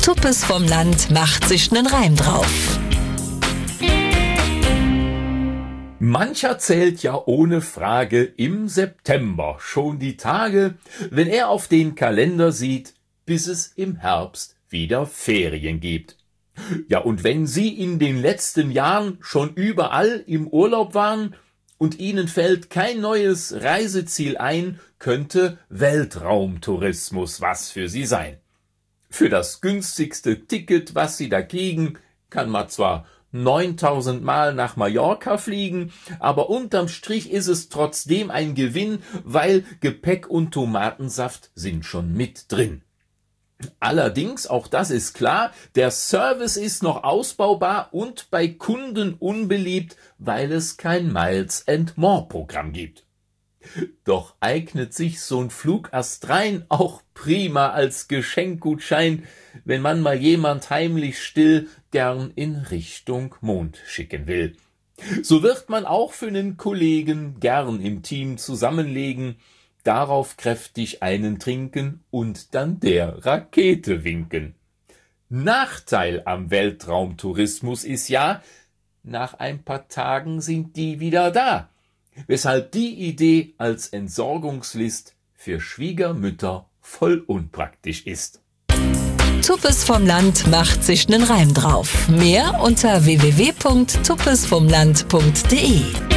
Tuppes vom Land macht sich nen Reim drauf. Mancher zählt ja ohne Frage im September schon die Tage, wenn er auf den Kalender sieht, bis es im Herbst wieder Ferien gibt. Ja, und wenn Sie in den letzten Jahren schon überall im Urlaub waren und Ihnen fällt kein neues Reiseziel ein, könnte Weltraumtourismus was für Sie sein. Für das günstigste Ticket, was Sie da kriegen, kann man zwar 9.000 Mal nach Mallorca fliegen, aber unterm Strich ist es trotzdem ein Gewinn, weil Gepäck und Tomatensaft sind schon mit drin. Allerdings, auch das ist klar, der Service ist noch ausbaubar und bei Kunden unbeliebt, weil es kein Miles-and-More-Programm gibt. Doch eignet sich so ein Flug astrein auch prima als Geschenkgutschein, wenn man mal jemand heimlich still gern in Richtung Mond schicken will. So wird man auch für einen Kollegen gern im Team zusammenlegen, darauf kräftig einen trinken und dann der Rakete winken. Nachteil am Weltraumtourismus ist ja, nach ein paar Tagen sind die wieder da, weshalb die Idee als Entsorgungslist für Schwiegermütter voll unpraktisch ist. Tuppes vom Land macht sich nen Reim drauf. Mehr unter www.tuppesvomland.de.